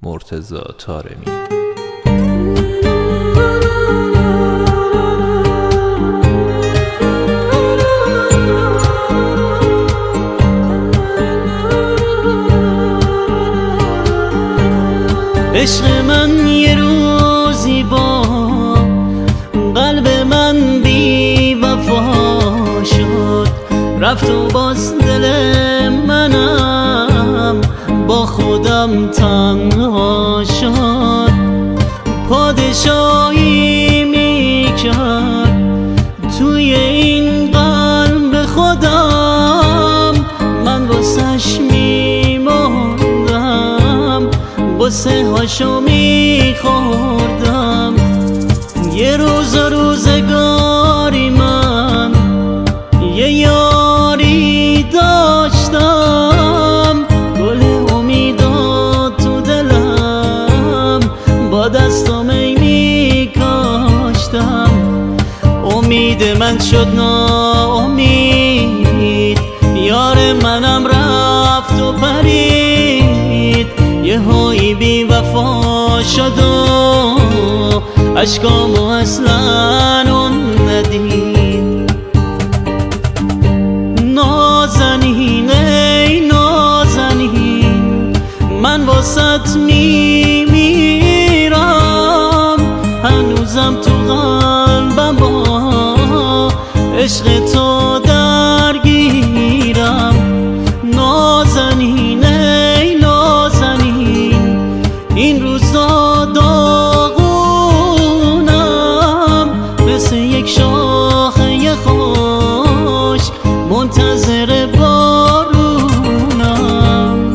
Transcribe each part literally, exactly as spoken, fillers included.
مرتضی طارمی. عشق من یه روزی با قلب من بی وفا شد، رفت و باز دل منم با خودم تنها شد. پادشاهی میکرد توی این قلب خودم، من واسش میماندم، قصه هاشو میخوردم. یه روز و روزگاری من یه یاری داشتم، گل امیدا تو دلم با دستم ای میکاشتم. امید من شد ناامید، یار منم رفت و پرید، یه هایی بی وفا شد و اشکامو اصلا اون ندید. نازنین ای نازنین، من واسط میمیرم، هنوزم تو قلبم با عشق تو درگیرم. نازنین ای نازنین، این روزا داغونم، مثل یک شاخه خشک منتظر بارونم.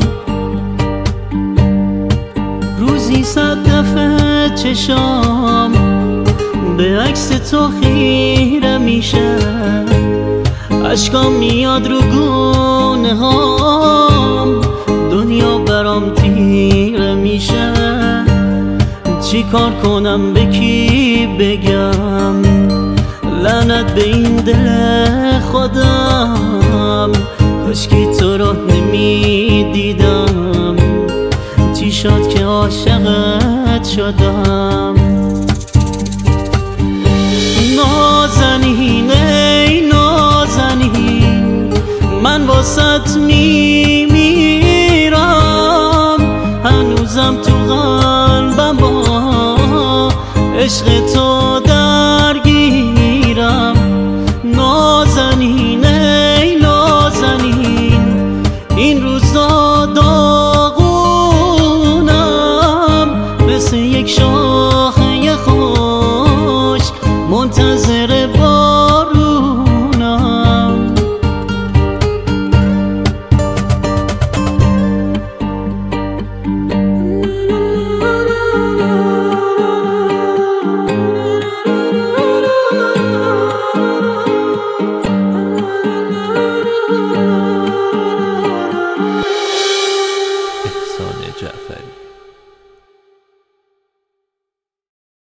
روزی صد دفعه چشام به عکس تو خیره میشه، اشکام میاد رو گونه هام، دنیا برام تیره میشه. چی کار کنم به کی بگم، لعنت به این دل خودم، کاشکی تو رو نمیدیدم، چی شد که عاشقت شدم. نازنین ای نازنین، من واسط میمیرم، هنوزم تو قلبم با عشق تو